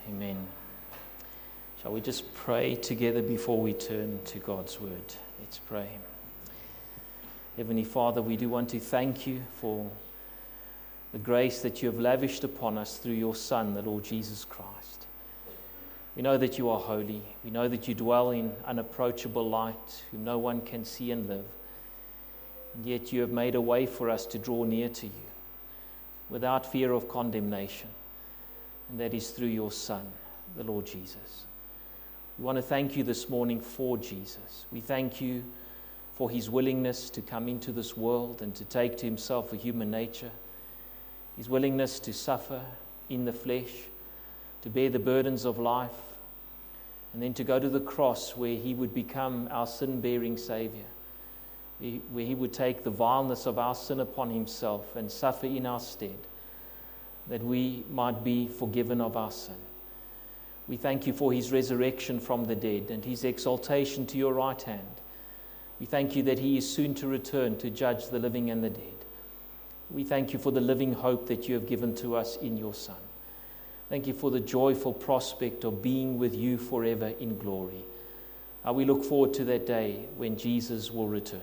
Amen. Shall we just pray together before we turn to God's word? Let's pray. Heavenly Father, we do want to thank you for the grace that you have lavished upon us through your Son, the Lord Jesus Christ. We know that you are holy. We know that you dwell in unapproachable light, whom no one can see and live. And yet you have made a way for us to draw near to you without fear of condemnation. And that is through your Son, the Lord Jesus. We want to thank you this morning for Jesus. We thank you for his willingness to come into this world and to take to himself a human nature, his willingness to suffer in the flesh, to bear the burdens of life, and then to go to the cross where he would become our sin-bearing Savior, where he would take the vileness of our sin upon himself and suffer in our stead, that we might be forgiven of our sin. We thank you for his resurrection from the dead and his exaltation to your right hand. We thank you that he is soon to return to judge the living and the dead. We thank you for the living hope that you have given to us in your Son. Thank you for the joyful prospect of being with you forever in glory. We look forward to that day when Jesus will return.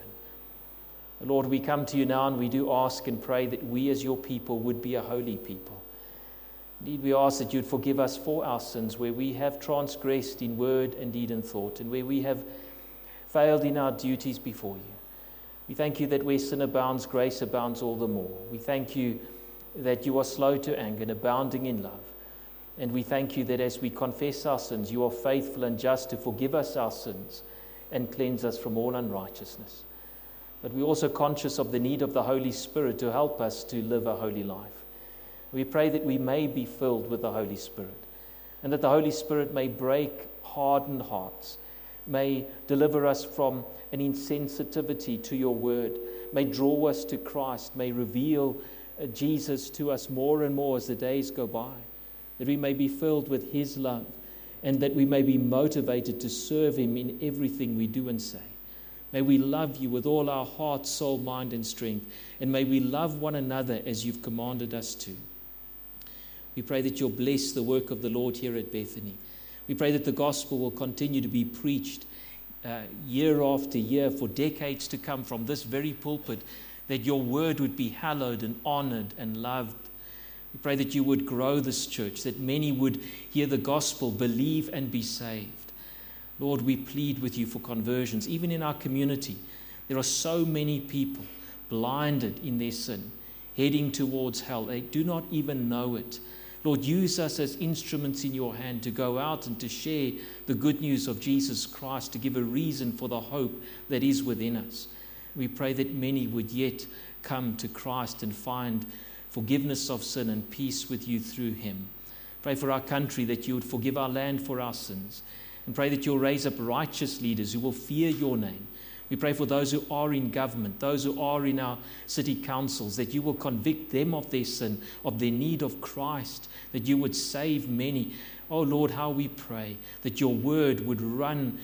Lord, we come to you now and we do ask and pray that we as your people would be a holy people. Indeed, we ask that you'd forgive us for our sins where we have transgressed in word and deed and thought, and where we have failed in our duties before you. We thank you that where sin abounds, grace abounds all the more. We thank you that you are slow to anger and abounding in love. And we thank you that as we confess our sins, you are faithful and just to forgive us our sins and cleanse us from all unrighteousness. But we're also conscious of the need of the Holy Spirit to help us to live a holy life. We pray that we may be filled with the Holy Spirit, and that the Holy Spirit may break hardened hearts, may deliver us from an insensitivity to your word, may draw us to Christ, may reveal Jesus to us more and more as the days go by, that we may be filled with his love, and that we may be motivated to serve him in everything we do and say. May we love you with all our heart, soul, mind, and strength. And may we love one another as you've commanded us to. We pray that you'll bless the work of the Lord here at Bethany. We pray that the gospel will continue to be preached year after year for decades to come from this very pulpit, that your word would be hallowed and honored and loved. We pray that you would grow this church, that many would hear the gospel, believe, and be saved. Lord, we plead with you for conversions. Even in our community, there are so many people blinded in their sin, heading towards hell. They do not even know it. Lord, use us as instruments in your hand to go out and to share the good news of Jesus Christ, to give a reason for the hope that is within us. We pray that many would yet come to Christ and find forgiveness of sin and peace with you through him. Pray for our country, that you would forgive our land for our sins. And pray that you'll raise up righteous leaders who will fear your name. We pray for those who are in government, those who are in our city councils, that you will convict them of their sin, of their need of Christ, that you would save many. Oh Lord, how we pray that your word would run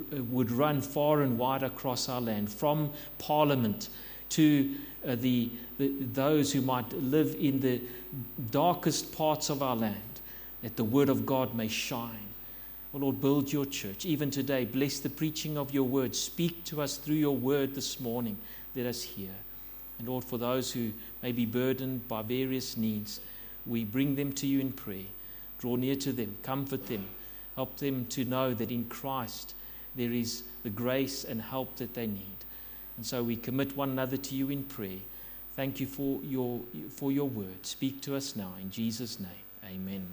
far and wide across our land, from Parliament to those who might live in the darkest parts of our land, that the word of God may shine. Oh Lord, build your church. Even today, bless the preaching of your word. Speak to us through your word this morning. Let us hear. And Lord, for those who may be burdened by various needs, we bring them to you in prayer. Draw near to them, comfort them, help them to know that in Christ there is the grace and help that they need. And so we commit one another to you in prayer. Thank you for your word. Speak to us now in Jesus' name. Amen.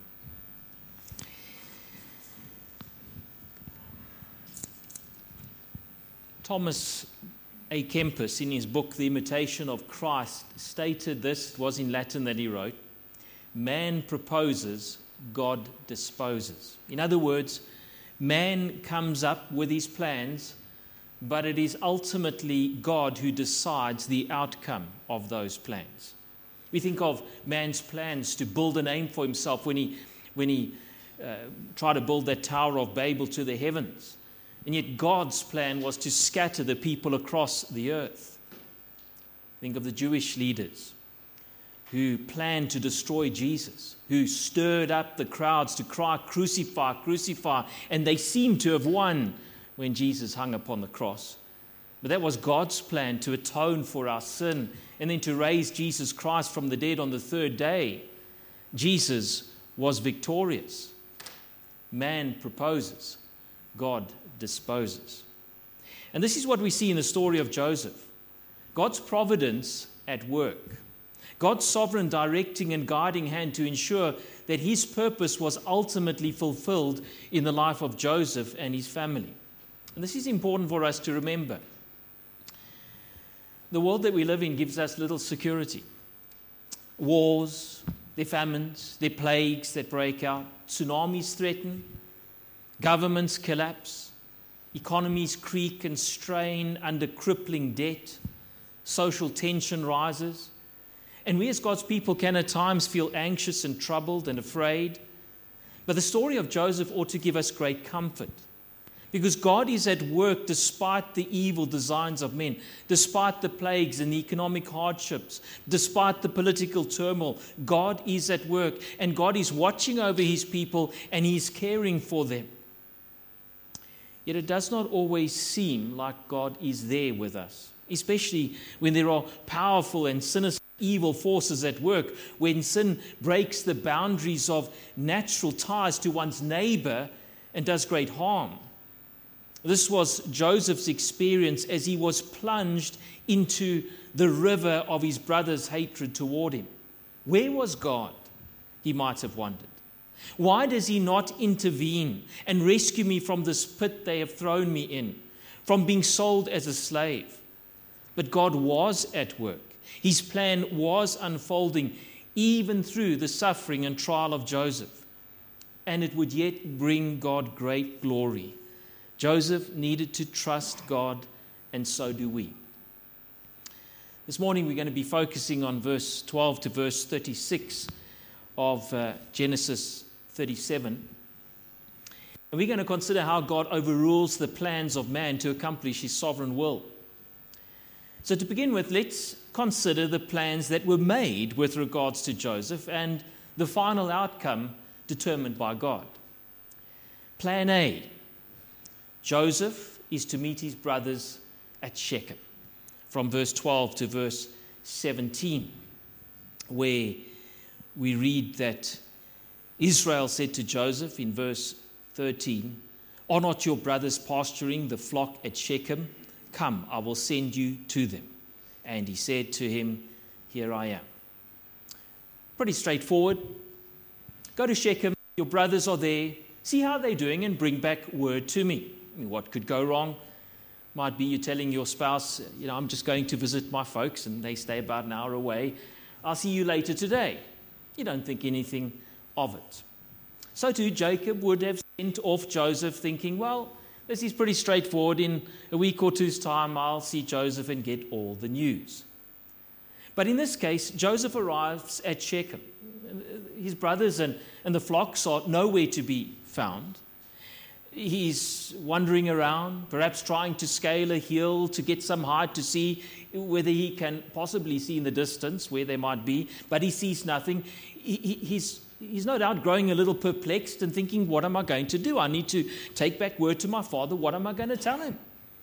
Thomas A. Kempis, in his book, The Imitation of Christ, stated this. It was in Latin that he wrote, "Man proposes, God disposes." In other words, man comes up with his plans, but it is ultimately God who decides the outcome of those plans. We think of man's plans to build a name for himself when he tried to build that Tower of Babel to the heavens. And yet God's plan was to scatter the people across the earth. Think of the Jewish leaders who planned to destroy Jesus, who stirred up the crowds to cry, "Crucify, crucify," and they seemed to have won when Jesus hung upon the cross. But that was God's plan to atone for our sin and then to raise Jesus Christ from the dead on the third day. Jesus was victorious. Man proposes, God disposes. And this is what we see in the story of Joseph. God's providence at work. God's sovereign directing and guiding hand to ensure that his purpose was ultimately fulfilled in the life of Joseph and his family. And this is important for us to remember. The world that we live in gives us little security. Wars, their famines, their plagues that break out, tsunamis threaten, governments collapse, economies creak and strain under crippling debt, social tension rises. And we as God's people can at times feel anxious and troubled and afraid. But the story of Joseph ought to give us great comfort, because God is at work despite the evil designs of men, despite the plagues and the economic hardships, despite the political turmoil. God is at work, and God is watching over his people, and he is caring for them. Yet it does not always seem like God is there with us, especially when there are powerful and sinister evil forces at work, when sin breaks the boundaries of natural ties to one's neighbor and does great harm. This was Joseph's experience as he was plunged into the river of his brother's hatred toward him. Where was God? He might have wondered. Why does he not intervene and rescue me from this pit they have thrown me in, from being sold as a slave? But God was at work. His plan was unfolding even through the suffering and trial of Joseph, and it would yet bring God great glory. Joseph needed to trust God, and so do we. This morning we're going to be focusing on verse 12 to verse 36 of Genesis 37. And we're going to consider how God overrules the plans of man to accomplish his sovereign will. So to begin with, let's consider the plans that were made with regards to Joseph and the final outcome determined by God. Plan A. Joseph is to meet his brothers at Shechem, from verse 12 to verse 17, where we read that Israel said to Joseph in verse 13, "Are not your brothers pasturing the flock at Shechem? Come, I will send you to them." And he said to him, "Here I am." Pretty straightforward. Go to Shechem, your brothers are there, see how they're doing and bring back word to me. I mean, what could go wrong? Might be you telling your spouse, I'm just going to visit my folks and they stay about an hour away. I'll see you later today. You don't think anything of it. So too, Jacob would have sent off Joseph thinking, well, this is pretty straightforward. In a week or two's time, I'll see Joseph and get all the news. But in this case, Joseph arrives at Shechem. His brothers and the flocks are nowhere to be found. He's wandering around, perhaps trying to scale a hill to get some height to see whether he can possibly see in the distance where they might be, but he sees nothing. He's no doubt growing a little perplexed and thinking, what am I going to do? I need to take back word to my father. What am I going to tell him?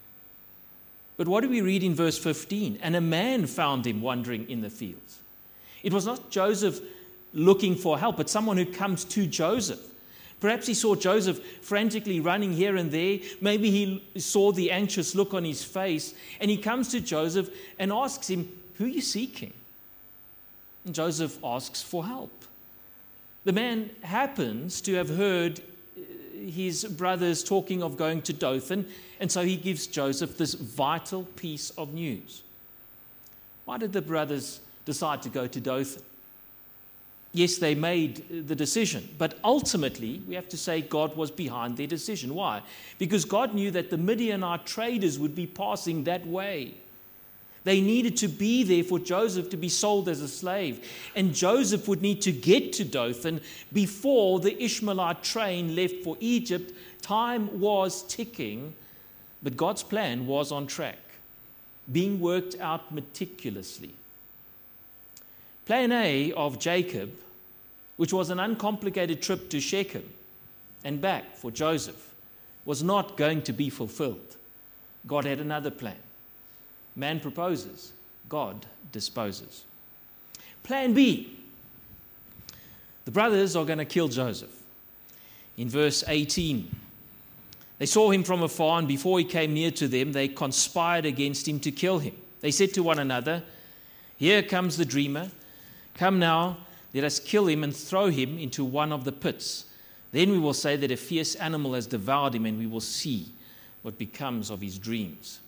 But what do we read in verse 15? And a man found him wandering in the fields. It was not Joseph looking for help, but someone who comes to Joseph. Perhaps he saw Joseph frantically running here and there. Maybe he saw the anxious look on his face, and he comes to Joseph and asks him, "Who are you seeking?" And Joseph asks for help. The man happens to have heard his brothers talking of going to Dothan, and so he gives Joseph this vital piece of news. Why did the brothers decide to go to Dothan? Yes, they made the decision, but ultimately, we have to say God was behind their decision. Why? Because God knew that the Midianite traders would be passing that way. They needed to be there for Joseph to be sold as a slave, and Joseph would need to get to Dothan before the Ishmaelite train left for Egypt. Time was ticking, but God's plan was on track, being worked out meticulously. Plan A of Jacob, which was an uncomplicated trip to Shechem and back for Joseph, was not going to be fulfilled. God had another plan. Man proposes, God disposes. Plan B. The brothers are going to kill Joseph. In verse 18, they saw him from afar, and before he came near to them, they conspired against him to kill him. They said to one another, "Here comes the dreamer. Come now, let us kill him and throw him into one of the pits. Then we will say that a fierce animal has devoured him, and we will see what becomes of his dreams."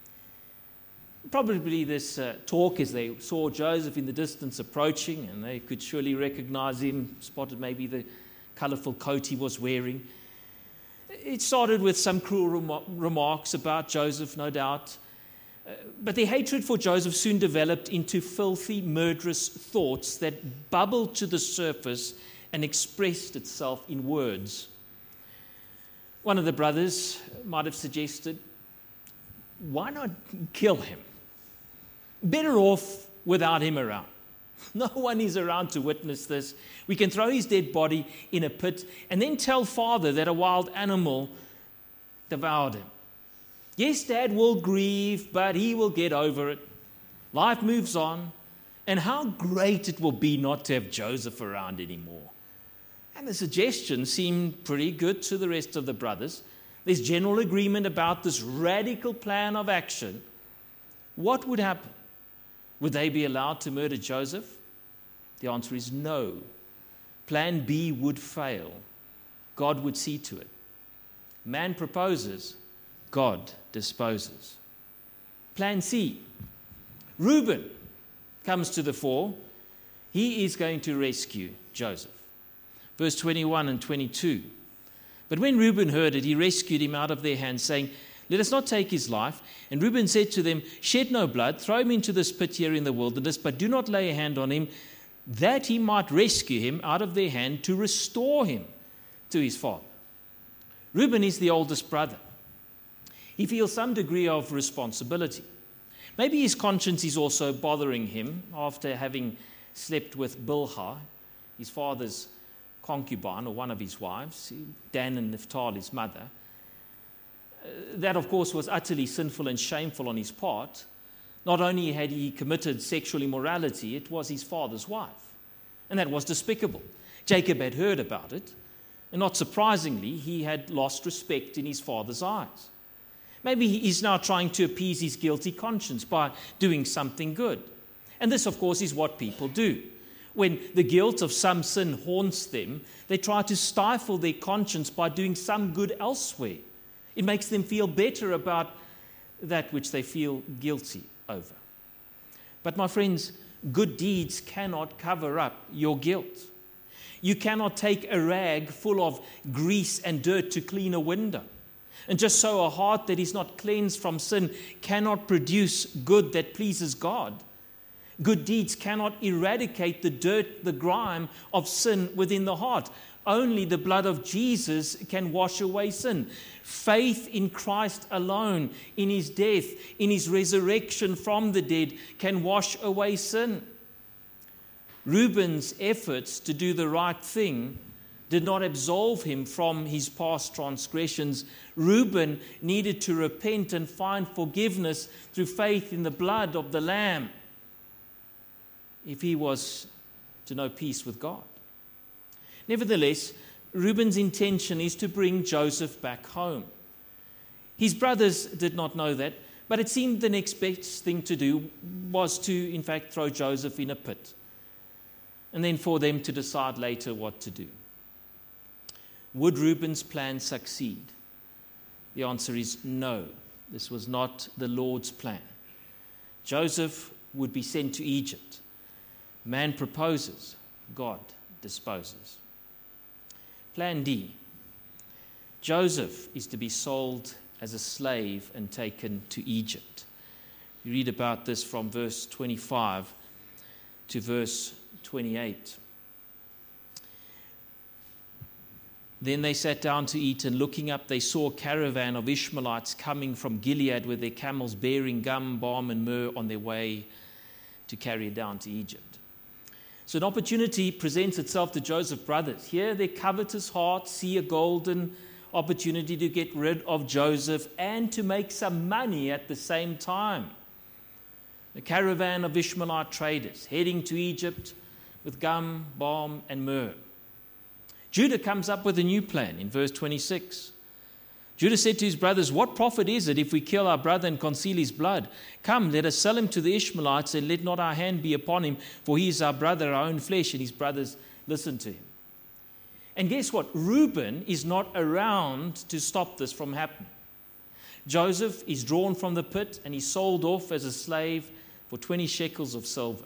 Probably this talk, as they saw Joseph in the distance approaching, and they could surely recognize him, spotted maybe the colorful coat he was wearing. It started with some cruel remarks about Joseph, no doubt. But their hatred for Joseph soon developed into filthy, murderous thoughts that bubbled to the surface and expressed itself in words. One of the brothers might have suggested, why not kill him? Better off without him around. No one is around to witness this. We can throw his dead body in a pit and then tell Father that a wild animal devoured him. Yes, Dad will grieve, but he will get over it. Life moves on. And how great it will be not to have Joseph around anymore. And the suggestion seemed pretty good to the rest of the brothers. There's general agreement about this radical plan of action. What would happen? Would they be allowed to murder Joseph? The answer is no. Plan B would fail. God would see to it. Man proposes, God disposes. Plan C. Reuben comes to the fore. He is going to rescue Joseph. Verse 21 and 22. But when Reuben heard it, he rescued him out of their hands, saying, "Let us not take his life." And Reuben said to them, "Shed no blood, throw him into this pit here in the wilderness, but do not lay a hand on him, that he might rescue him out of their hand to restore him to his father." Reuben is the oldest brother. He feels some degree of responsibility. Maybe his conscience is also bothering him after having slept with Bilhah, his father's concubine, or one of his wives, Dan and Naphtali's mother. That, of course, was utterly sinful and shameful on his part. Not only had he committed sexual immorality, it was his father's wife. And that was despicable. Jacob had heard about it, and not surprisingly, he had lost respect in his father's eyes. Maybe he's now trying to appease his guilty conscience by doing something good. And this, of course, is what people do. When the guilt of some sin haunts them, they try to stifle their conscience by doing some good elsewhere. It makes them feel better about that which they feel guilty over. But my friends, good deeds cannot cover up your guilt. You cannot take a rag full of grease and dirt to clean a window. And just so a heart that is not cleansed from sin cannot produce good that pleases God. Good deeds cannot eradicate the dirt, the grime of sin within the heart. Only the blood of Jesus can wash away sin. Faith in Christ alone, in his death, in his resurrection from the dead, can wash away sin. Reuben's efforts to do the right thing did not absolve him from his past transgressions. Reuben needed to repent and find forgiveness through faith in the blood of the Lamb if he was to know peace with God. Nevertheless, Reuben's intention is to bring Joseph back home. His brothers did not know that, but it seemed the next best thing to do was to, in fact, throw Joseph in a pit, and then for them to decide later what to do. Would Reuben's plan succeed? The answer is no. This was not the Lord's plan. Joseph would be sent to Egypt. Man proposes, God disposes. Plan D. Joseph is to be sold as a slave and taken to Egypt. You read about this from verse 25 to verse 28. Then they sat down to eat, and looking up, they saw a caravan of Ishmaelites coming from Gilead with their camels bearing gum, balm, and myrrh on their way to carry it down to Egypt. So an opportunity presents itself to Joseph's brothers. Here their covetous hearts see a golden opportunity to get rid of Joseph and to make some money at the same time. The caravan of Ishmaelite traders heading to Egypt with gum, balm, and myrrh. Judah comes up with a new plan in verse 26. Judah said to his brothers, "What profit is it if we kill our brother and conceal his blood? Come, let us sell him to the Ishmaelites, and let not our hand be upon him, for he is our brother, our own flesh." And his brothers listened to him. And guess what? Reuben is not around to stop this from happening. Joseph is drawn from the pit and he's sold off as a slave for 20 shekels of silver.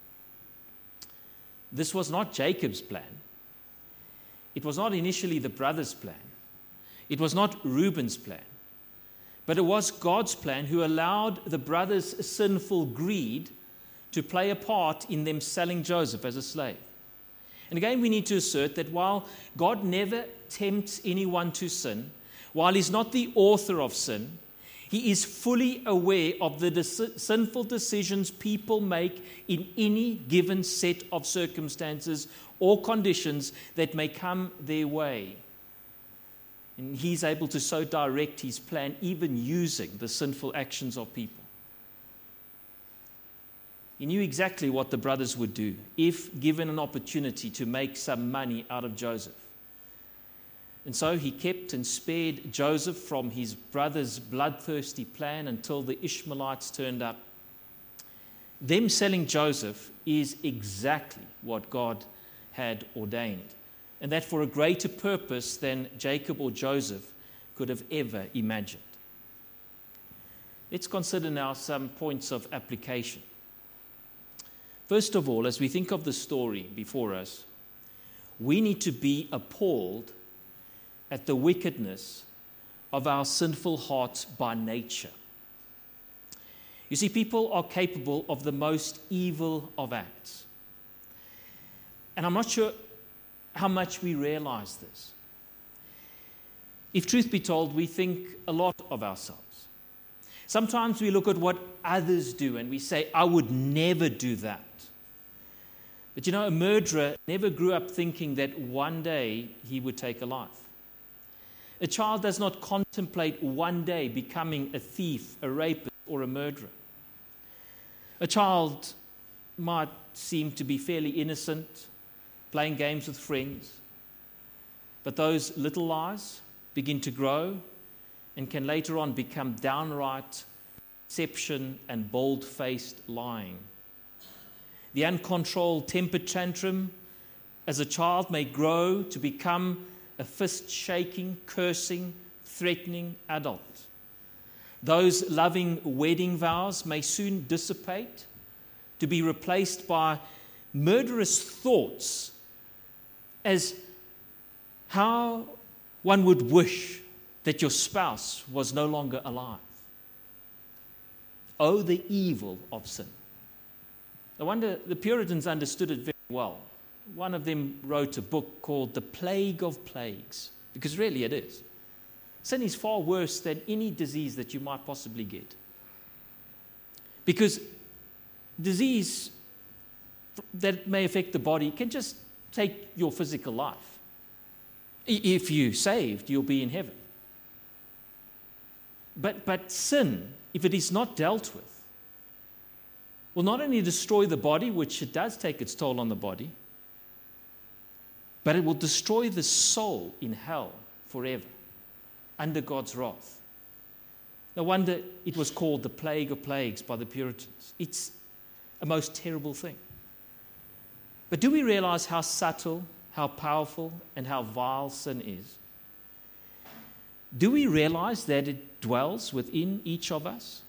This was not Jacob's plan. It was not initially the brothers' plan. It was not Reuben's plan. But it was God's plan, who allowed the brothers' sinful greed to play a part in them selling Joseph as a slave. And again, we need to assert that while God never tempts anyone to sin, while he's not the author of sin, he is fully aware of the sinful decisions people make in any given set of circumstances or conditions that may come their way. And he's able to so direct his plan, even using the sinful actions of people. He knew exactly what the brothers would do if given an opportunity to make some money out of Joseph. And so he kept and spared Joseph from his brother's bloodthirsty plan until the Ishmaelites turned up. Them selling Joseph is exactly what God had ordained, and that for a greater purpose than Jacob or Joseph could have ever imagined. Let's consider now some points of application. First of all, as we think of the story before us, we need to be appalled at the wickedness of our sinful hearts by nature. You see, people are capable of the most evil of acts. And I'm not sure how much we realize this. If truth be told, we think a lot of ourselves. Sometimes we look at what others do and we say, "I would never do that." But you know, a murderer never grew up thinking that one day he would take a life. A child does not contemplate one day becoming a thief, a rapist, or a murderer. A child might seem to be fairly innocent, playing games with friends, but those little lies begin to grow and can later on become downright deception and bold-faced lying. The uncontrolled temper tantrum as a child may grow to become a fist-shaking, cursing, threatening adult. Those loving wedding vows may soon dissipate to be replaced by murderous thoughts as how one would wish that your spouse was no longer alive. Oh, the evil of sin. I wonder, the Puritans understood it very well. One of them wrote a book called The Plague of Plagues, because really it is. Sin is far worse than any disease that you might possibly get. Because disease that may affect the body can just take your physical life. If you're saved, you'll be in heaven. But sin, if it is not dealt with, will not only destroy the body, which it does take its toll on the body, but it will destroy the soul in hell forever, under God's wrath. No wonder it was called the plague of plagues by the Puritans. It's a most terrible thing. But do we realize how subtle, how powerful, and how vile sin is? Do we realize that it dwells within each of us?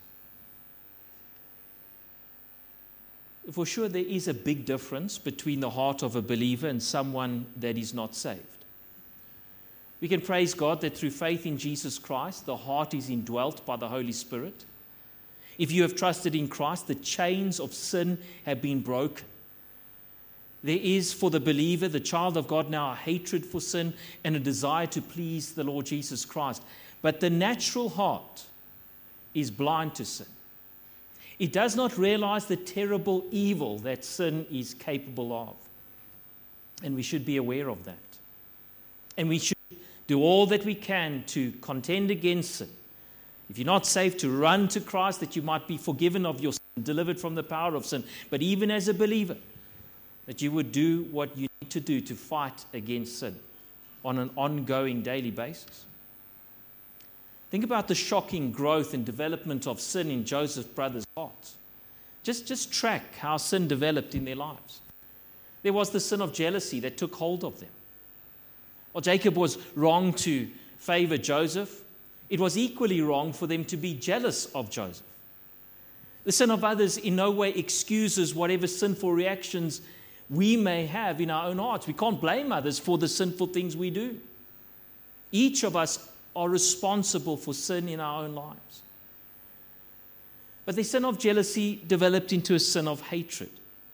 For sure, there is a big difference between the heart of a believer and someone that is not saved. We can praise God that through faith in Jesus Christ, the heart is indwelt by the Holy Spirit. If you have trusted in Christ, the chains of sin have been broken. There is for the believer, the child of God, now a hatred for sin and a desire to please the Lord Jesus Christ. But the natural heart is blind to sin. It does not realize the terrible evil that sin is capable of. And we should be aware of that. And we should do all that we can to contend against sin. If you're not saved, to run to Christ that you might be forgiven of your sin, delivered from the power of sin. But even as a believer, that you would do what you need to do to fight against sin on an ongoing daily basis. Think about the shocking growth and development of sin in Joseph's brothers' hearts. Just track how sin developed in their lives. There was the sin of jealousy that took hold of them. Well, Jacob was wrong to favor Joseph. It was equally wrong for them to be jealous of Joseph. The sin of others in no way excuses whatever sinful reactions we may have in our own hearts. We can't blame others for the sinful things we do. Each of us are responsible for sin in our own lives. But the sin of jealousy developed into a sin of hatred.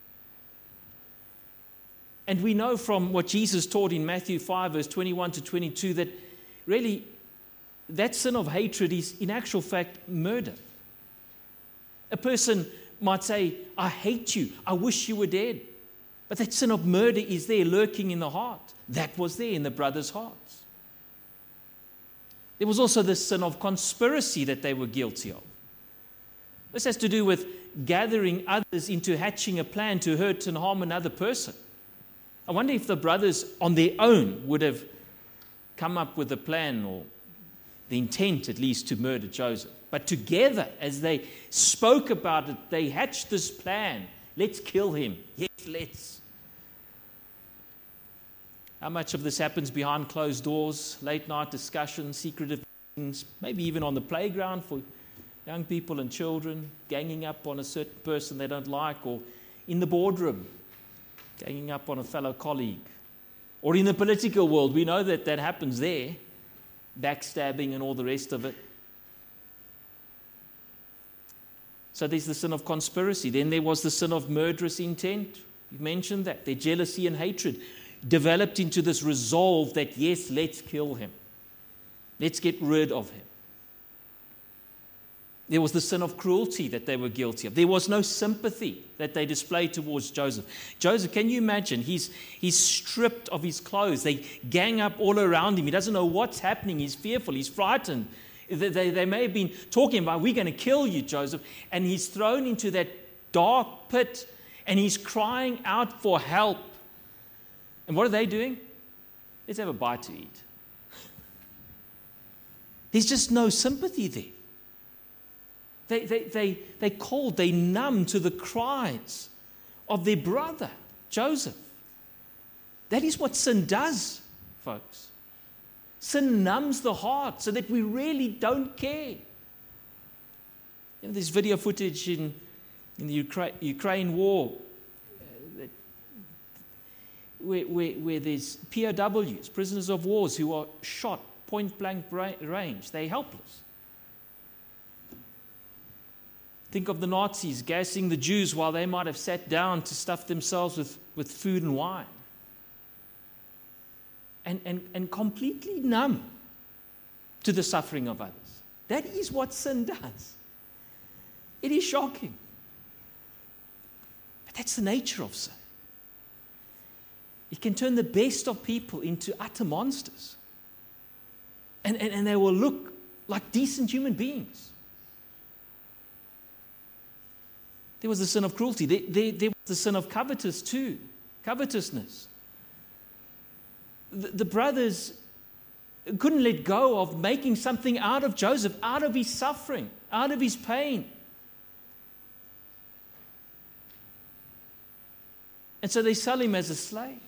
And we know from what Jesus taught in Matthew 5, verse 21 to 22, that really that sin of hatred is in actual fact murder. A person might say, I hate you, I wish you were dead. But that sin of murder is there lurking in the heart. That was there in the brothers' hearts. There was also the sin of conspiracy that they were guilty of. This has to do with gathering others into hatching a plan to hurt and harm another person. I wonder if the brothers on their own would have come up with a plan, or the intent at least, to murder Joseph. But together, as they spoke about it, they hatched this plan. Let's kill him. Yes, let's. How much of this happens behind closed doors, late night discussions, secretive things, maybe even on the playground for young people and children, ganging up on a certain person they don't like, or in the boardroom, ganging up on a fellow colleague, or in the political world. We know that that happens there, backstabbing and all the rest of it. So there's the sin of conspiracy. Then there was the sin of murderous intent. You mentioned that. Their jealousy and hatred developed into this resolve that, yes, let's kill him. Let's get rid of him. There was the sin of cruelty that they were guilty of. There was no sympathy that they displayed towards Joseph. Joseph, can you imagine? He's stripped of his clothes. They gang up all around him. He doesn't know what's happening. He's fearful. He's frightened. They may have been talking about, we're going to kill you, Joseph. And he's thrown into that dark pit, and he's crying out for help. And what are they doing? Let's have a bite to eat. There's just no sympathy there. They cold, they numb to the cries of their brother, Joseph. That is what sin does, folks. Sin numbs the heart so that we really don't care. There's video footage in the Ukraine war where there's POWs, prisoners of wars, who are shot point-blank range. They're helpless. Think of the Nazis gassing the Jews while they might have sat down to stuff themselves with food and wine. And completely numb to the suffering of others. That is what sin does. It is shocking. But that's the nature of sin. It can turn the best of people into utter monsters. And they will look like decent human beings. There was the sin of cruelty. There was the sin of covetousness. The brothers couldn't let go of making something out of Joseph, out of his suffering, out of his pain. And so they sell him as a slave.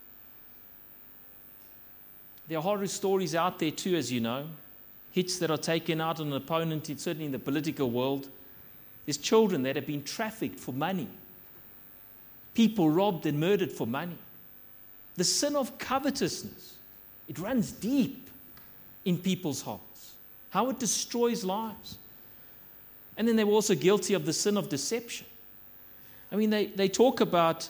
There are horror stories out there too, as you know. Hits that are taken out on an opponent, certainly in the political world. There's children that have been trafficked for money. People robbed and murdered for money. The sin of covetousness, it runs deep in people's hearts. How it destroys lives. And then they were also guilty of the sin of deception. I mean, they talk about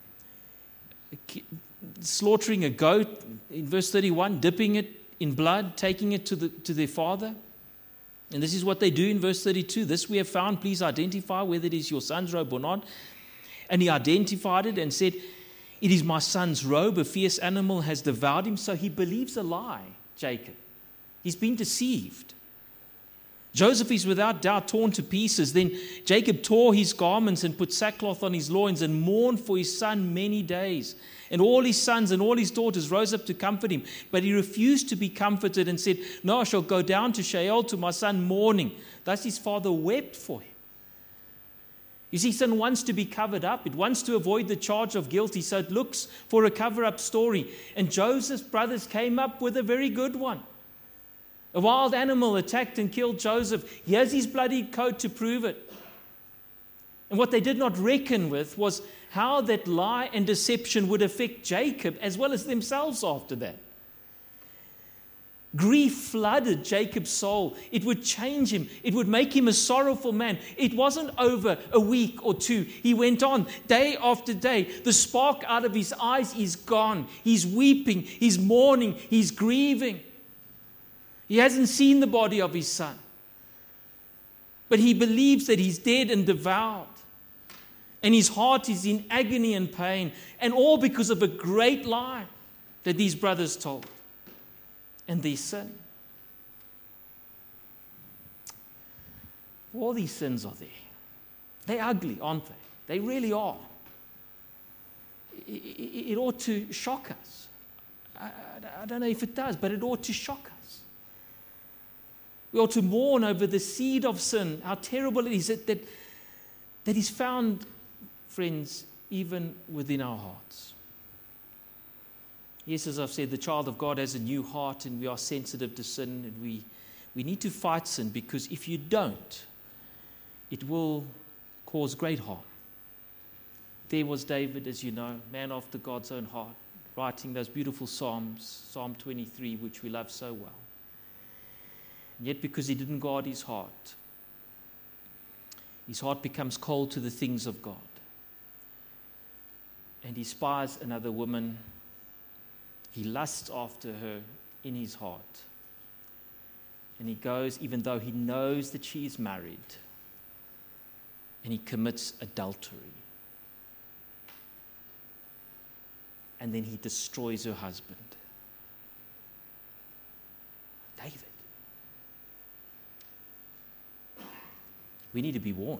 slaughtering a goat in verse 31, dipping it in blood, taking it to their father. And this is what they do in verse 32. This we have found, please identify whether it is your son's robe or not. And he identified it and said, it is my son's robe, a fierce animal has devoured him. So he believes a lie, Jacob. He's been deceived. Joseph is without doubt torn to pieces. Then Jacob tore his garments and put sackcloth on his loins and mourned for his son many days. And all his sons and all his daughters rose up to comfort him. But he refused to be comforted and said, no, I shall go down to Sheol to my son mourning. Thus his father wept for him. You see, sin wants to be covered up. It wants to avoid the charge of guilty, so it looks for a cover-up story. And Joseph's brothers came up with a very good one. A wild animal attacked and killed Joseph. Here's his bloody coat to prove it. And what they did not reckon with was how that lie and deception would affect Jacob as well as themselves after that. Grief flooded Jacob's soul. It would change him. It would make him a sorrowful man. It wasn't over a week or two. He went on day after day. The spark out of his eyes is gone. He's weeping. He's mourning. He's grieving. He hasn't seen the body of his son. But he believes that he's dead and devoured. And his heart is in agony and pain. And all because of a great lie that these brothers told. And their sin. All these sins are there. They're ugly, aren't they? They really are. It ought to shock us. I don't know if it does, but it ought to shock us. We ought to mourn over the seed of sin, how terrible it is that is found, friends, even within our hearts. Yes, as I've said, the child of God has a new heart and we are sensitive to sin, and we need to fight sin, because if you don't, it will cause great harm. There was David, as you know, man after God's own heart, writing those beautiful Psalms, Psalm 23, which we love so well. And yet because he didn't guard his heart becomes cold to the things of God. And he spies another woman. He lusts after her in his heart. And he goes, even though he knows that she is married, and he commits adultery. And then he destroys her husband. David. We need to be warned.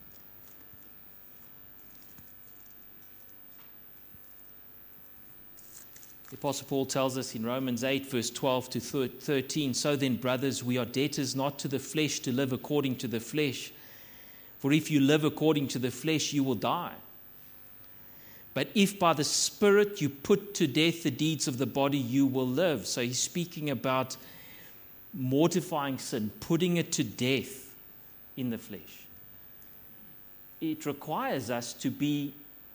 The Apostle Paul tells us in Romans 8, verse 12 to 13, so then, brothers, we are debtors not to the flesh to live according to the flesh. For if you live according to the flesh, you will die. But if by the Spirit you put to death the deeds of the body, you will live. So he's speaking about mortifying sin, putting it to death in the flesh. It requires us to be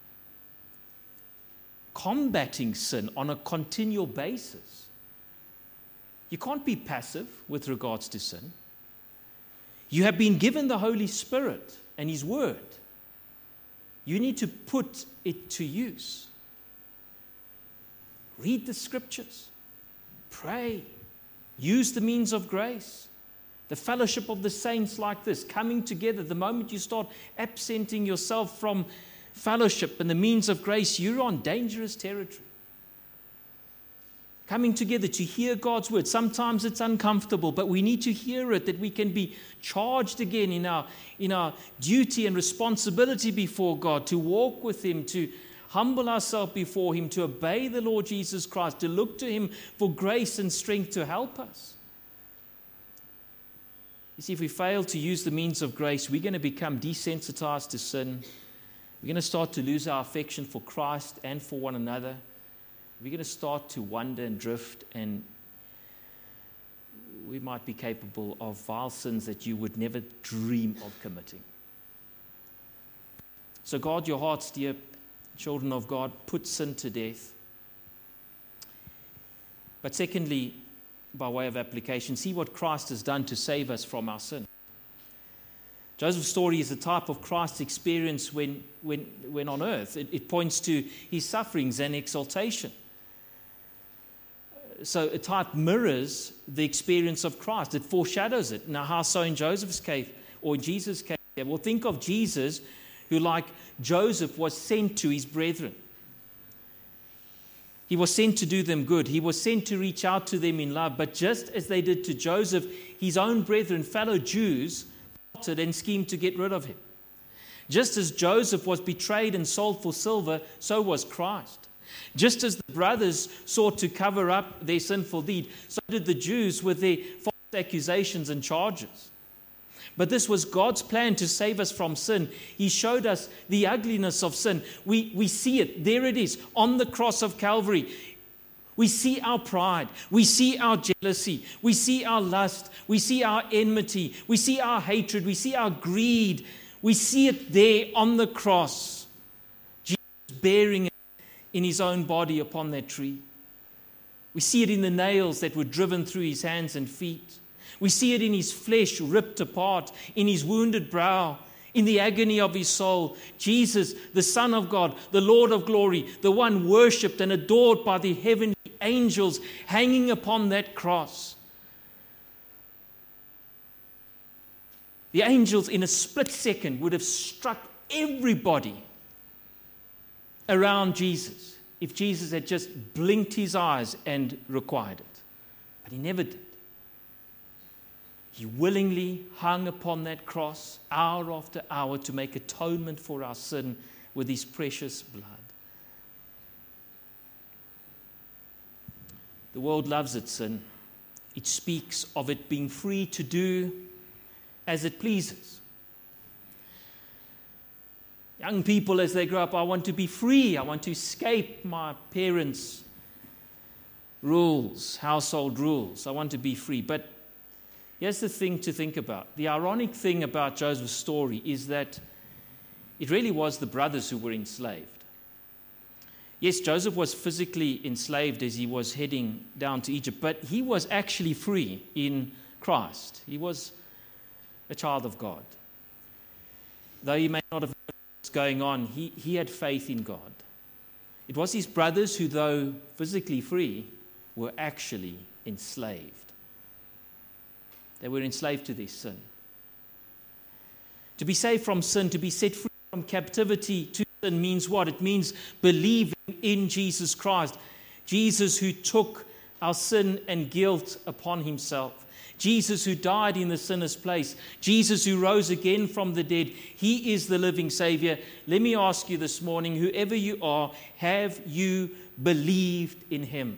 combating sin on a continual basis. You can't be passive with regards to sin. You have been given the Holy Spirit and His Word. You need to put it to use. Read the Scriptures. Pray. Use the means of grace. The fellowship of the saints like this, coming together. The moment you start absenting yourself from fellowship and the means of grace, you're on dangerous territory. Coming together to hear God's word. Sometimes it's uncomfortable, but we need to hear it, that we can be charged again in our duty and responsibility before God, to walk with Him, to humble ourselves before Him, to obey the Lord Jesus Christ, to look to Him for grace and strength to help us. You see, if we fail to use the means of grace, we're going to become desensitized to sin. We're going to start to lose our affection for Christ and for one another. We're going to start to wander and drift, and we might be capable of vile sins that you would never dream of committing. So guard your hearts, dear children of God. Put sin to death. But secondly, by way of application, see what Christ has done to save us from our sin. Joseph's story is a type of Christ's experience when on earth. It points to His sufferings and exaltation. So a type mirrors the experience of Christ. It foreshadows it. Now, how so in Joseph's case or in Jesus' case? Well, think of Jesus, who, like Joseph, was sent to his brethren. He was sent to do them good. He was sent to reach out to them in love. But just as they did to Joseph, his own brethren, fellow Jews, plotted and schemed to get rid of him. Just as Joseph was betrayed and sold for silver, so was Christ. Just as the brothers sought to cover up their sinful deed, so did the Jews with their false accusations and charges. But this was God's plan to save us from sin. He showed us the ugliness of sin. We see it. There it is on the cross of Calvary. We see our pride. We see our jealousy. We see our lust. We see our enmity. We see our hatred. We see our greed. We see it there on the cross. Jesus bearing it in his own body upon that tree. We see it in the nails that were driven through his hands and feet. We see it in his flesh ripped apart, in his wounded brow, in the agony of his soul. Jesus, the Son of God, the Lord of glory, the one worshipped and adored by the heavenly angels, hanging upon that cross. The angels in a split second would have struck everybody around Jesus if Jesus had just blinked his eyes and required it. But he never did. He willingly hung upon that cross hour after hour to make atonement for our sin with his precious blood. The world loves its sin. It speaks of it being free to do as it pleases. Young people, as they grow up, I want to be free. I want to escape my parents' rules, household rules. I want to be free. But here's the thing to think about. The ironic thing about Joseph's story is that it really was the brothers who were enslaved. Yes, Joseph was physically enslaved as he was heading down to Egypt, but he was actually free in Christ. He was a child of God. Though he may not have known what's going on, he had faith in God. It was his brothers who, though physically free, were actually enslaved. They were enslaved to their sin. To be saved from sin, to be set free from captivity to sin means what? It means believing in Jesus Christ. Jesus who took our sin and guilt upon himself. Jesus who died in the sinner's place. Jesus who rose again from the dead. He is the living Savior. Let me ask you this morning, whoever you are, have you believed in him?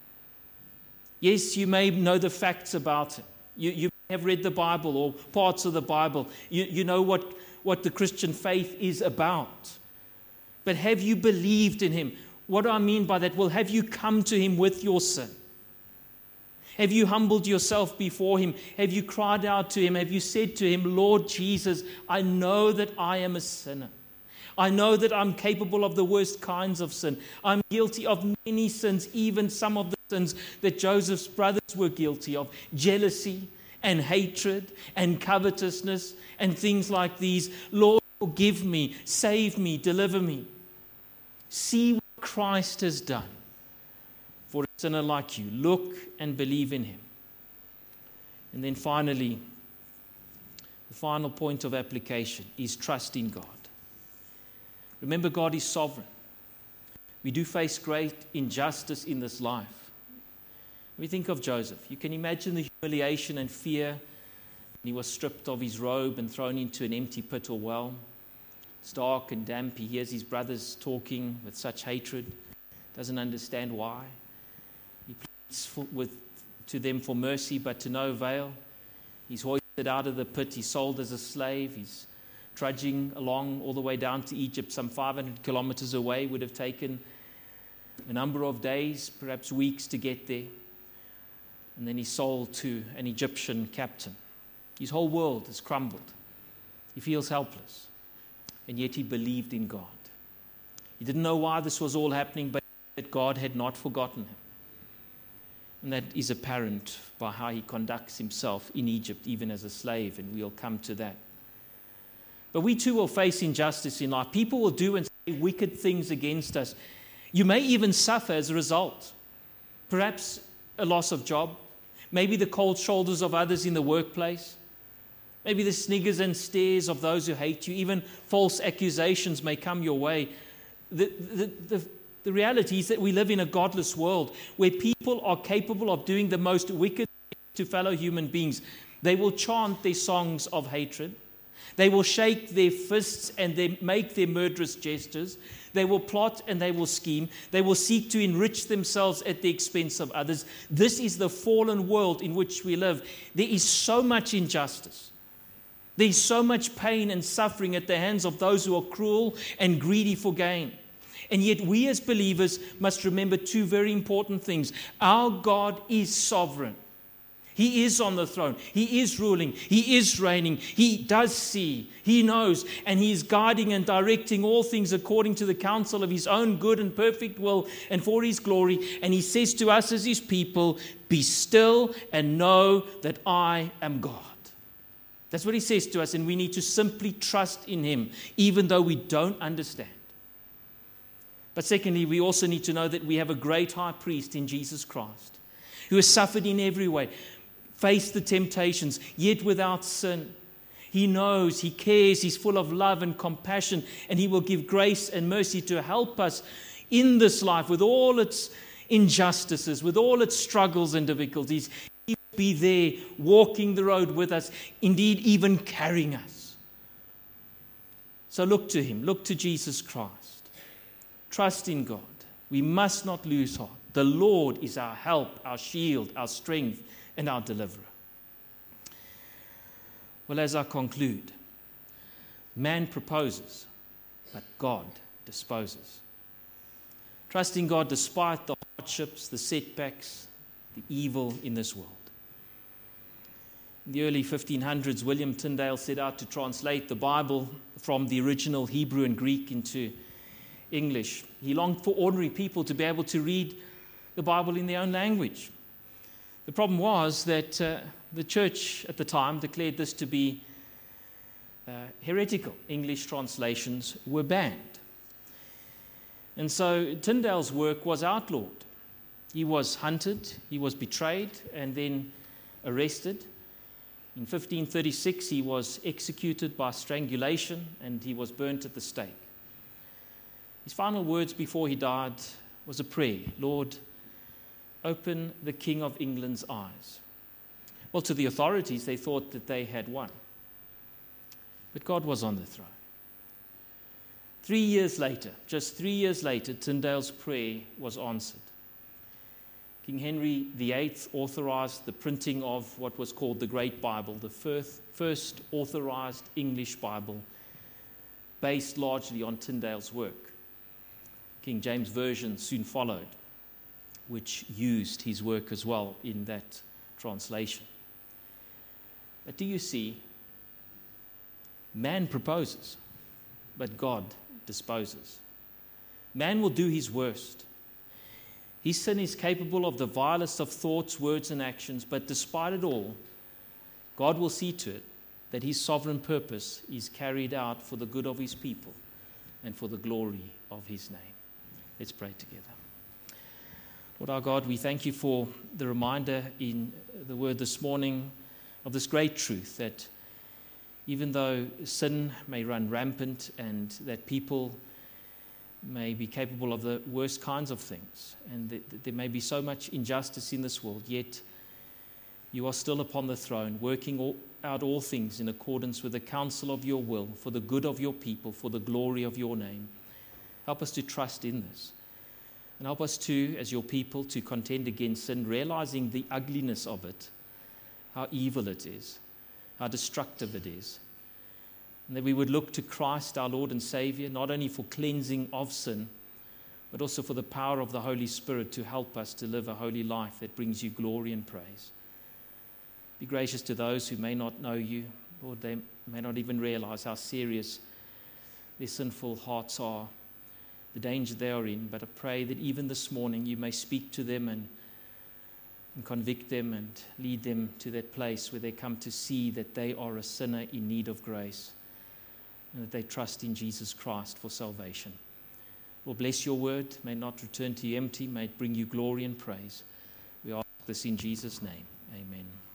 Yes, you may know the facts about it. You have read the Bible or parts of the Bible. You know what the Christian faith is about. But have you believed in him? What do I mean by that? Well, have you come to him with your sin? Have you humbled yourself before him? Have you cried out to him? Have you said to him, Lord Jesus, I know that I am a sinner. I know that I'm capable of the worst kinds of sin. I'm guilty of many sins, even some of the sins that Joseph's brothers were guilty of. Jealousy and hatred and covetousness and things like these. Lord, forgive me, save me, deliver me. See what Christ has done for a sinner like you. Look and believe in him. And then finally, the final point of application is trust in God. Remember, God is sovereign. We do face great injustice in this life. We think of Joseph. You can imagine the humiliation and fear when he was stripped of his robe and thrown into an empty pit or well. It's dark and damp. He hears his brothers talking with such hatred. Doesn't understand why. He pleads to them for mercy, but to no avail. He's hoisted out of the pit. He's sold as a slave. He's trudging along all the way down to Egypt, some 500 kilometers away. Would have taken a number of days, perhaps weeks, to get there. And then he's sold to an Egyptian captain. His whole world has crumbled. He feels helpless. And yet he believed in God. He didn't know why this was all happening, but that God had not forgotten him. And that is apparent by how he conducts himself in Egypt, even as a slave, and we'll come to that. But we too will face injustice in life. People will do and say wicked things against us. You may even suffer as a result. Perhaps a loss of job, maybe the cold shoulders of others in the workplace, maybe the sniggers and stares of those who hate you, even false accusations may come your way. The reality is that we live in a godless world where people are capable of doing the most wicked things to fellow human beings. They will chant their songs of hatred. They will shake their fists and they make their murderous gestures. They will plot and they will scheme. They will seek to enrich themselves at the expense of others. This is the fallen world in which we live. There is so much injustice. There is so much pain and suffering at the hands of those who are cruel and greedy for gain. And yet we as believers must remember two very important things. Our God is sovereign. He is on the throne. He is ruling. He is reigning. He does see. He knows. And He is guiding and directing all things according to the counsel of His own good and perfect will and for His glory. And He says to us as His people, be still and know that I am God. That's what He says to us. And we need to simply trust in Him, even though we don't understand. But secondly, we also need to know that we have a great high priest in Jesus Christ, who has suffered in every way, faced the temptations, yet without sin. He knows, He cares, He's full of love and compassion, and He will give grace and mercy to help us in this life with all its injustices, with all its struggles and difficulties. He will be there walking the road with us, indeed even carrying us. So look to Him, look to Jesus Christ. Trust in God. We must not lose heart. The Lord is our help, our shield, our strength, and our deliverer. Well, as I conclude, man proposes, but God disposes. Trust in God despite the hardships, the setbacks, the evil in this world. In the early 1500s, William Tyndale set out to translate the Bible from the original Hebrew and Greek into English. He longed for ordinary people to be able to read the Bible in their own language. The problem was that the church at the time declared this to be heretical. English translations were banned. And so Tyndale's work was outlawed. He was hunted, he was betrayed, and then arrested. In 1536, he was executed by strangulation, and he was burnt at the stake. His final words before he died was a prayer. Lord, open the King of England's eyes. Well, to the authorities, they thought that they had won. But God was on the throne. 3 years later, just 3 years later, Tyndale's prayer was answered. King Henry VIII authorized the printing of what was called the Great Bible, the first authorized English Bible, based largely on Tyndale's work. King James Version soon followed, which used his work as well in that translation. But do you see, man proposes, but God disposes. Man will do his worst. His sin is capable of the vilest of thoughts, words, and actions, but despite it all, God will see to it that His sovereign purpose is carried out for the good of His people and for the glory of His name. Let's pray together. Lord our God, we thank You for the reminder in the Word this morning of this great truth that even though sin may run rampant and that people may be capable of the worst kinds of things, and that there may be so much injustice in this world, yet You are still upon the throne, working out all things in accordance with the counsel of Your will, for the good of Your people, for the glory of Your name. Help us to trust in this. And help us to, as Your people, to contend against sin, realizing the ugliness of it, how evil it is, how destructive it is. And that we would look to Christ, our Lord and Savior, not only for cleansing of sin, but also for the power of the Holy Spirit to help us to live a holy life that brings You glory and praise. Be gracious to those who may not know You. Lord, they may not even realize how serious their sinful hearts are, the danger they are in. But I pray that even this morning You may speak to them and convict them and lead them to that place where they come to see that they are a sinner in need of grace, and that they trust in Jesus Christ for salvation. Lord, bless Your word. May it not return to You empty. May it bring You glory and praise. We ask this in Jesus' name. Amen.